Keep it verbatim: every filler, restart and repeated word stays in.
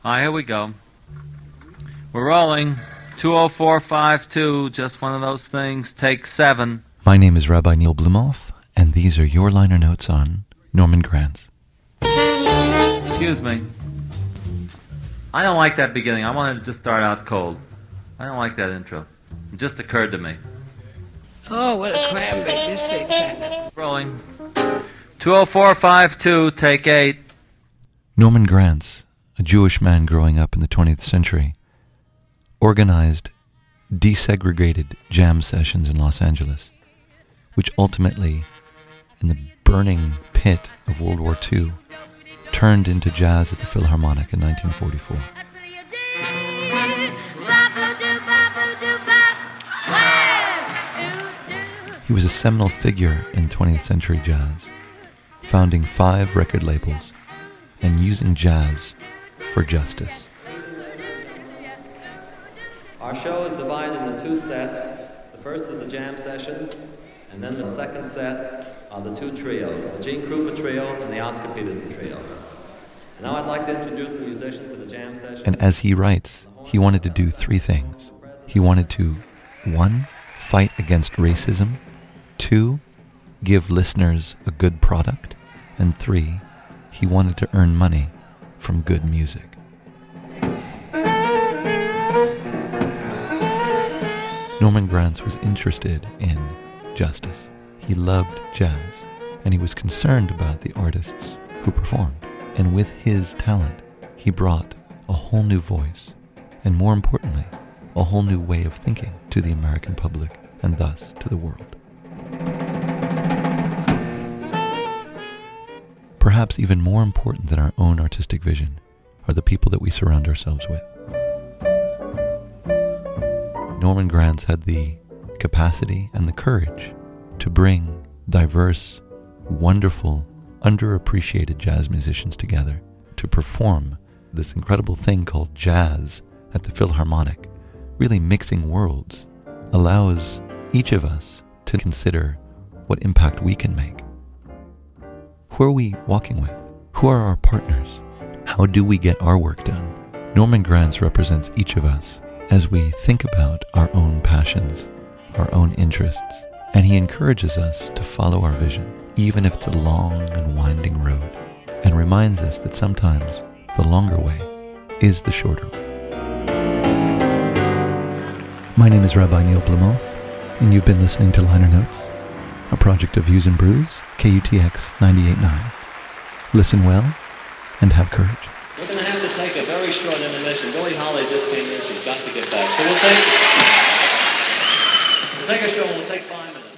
All right, here we go. We're rolling. two oh four five two, just one of those things. Take seven. My name is Rabbi Neil Blumoff, and these are your liner notes on Norman Granz. Excuse me. I don't like that beginning. I wanted to just start out cold. I don't like that intro. It just occurred to me. Oh, what a clam bake this thing turned out. Rolling. two oh four five two, take eight. Norman Granz, a Jewish man growing up in the twentieth century, organized desegregated jam sessions in Los Angeles, which ultimately, in the burning pit of World War Two, turned into jazz at the Philharmonic in nineteen forty-four. He was a seminal figure in twentieth century jazz, founding five record labels and using jazz for justice. Our show is divided into two sets. The first is a jam session, and then the second set are the two trios, the Gene Krupa Trio and the Oscar Peterson Trio. And now I'd like to introduce the musicians of the jam session. And as he writes, he wanted to do three things. He wanted to, one, fight against racism, two, give listeners a good product, and three, he wanted to earn money from good music. Norman Granz was interested in justice. He loved jazz, and he was concerned about the artists who performed. And with his talent, he brought a whole new voice, and more importantly, a whole new way of thinking to the American public, and thus to the world. Perhaps even more important than our own artistic vision are the people that we surround ourselves with. Norman Granz had the capacity and the courage to bring diverse, wonderful, underappreciated jazz musicians together to perform this incredible thing called jazz at the Philharmonic. Really mixing worlds allows each of us to consider what impact we can make. Who are we walking with? Who are our partners? How do we get our work done? Norman Granz represents each of us as we think about our own passions, our own interests, and he encourages us to follow our vision, even if it's a long and winding road, and reminds us that sometimes the longer way is the shorter way. My name is Rabbi Neil Blumoff, and you've been listening to Liner Notes, a project of Views and Brews, K U T X ninety-eight point nine. Listen well, and have courage. We're going to have to take a very short intermission. Billie Holiday just came in. She's got to get back. So we'll take, we'll take a show and we'll take five minutes.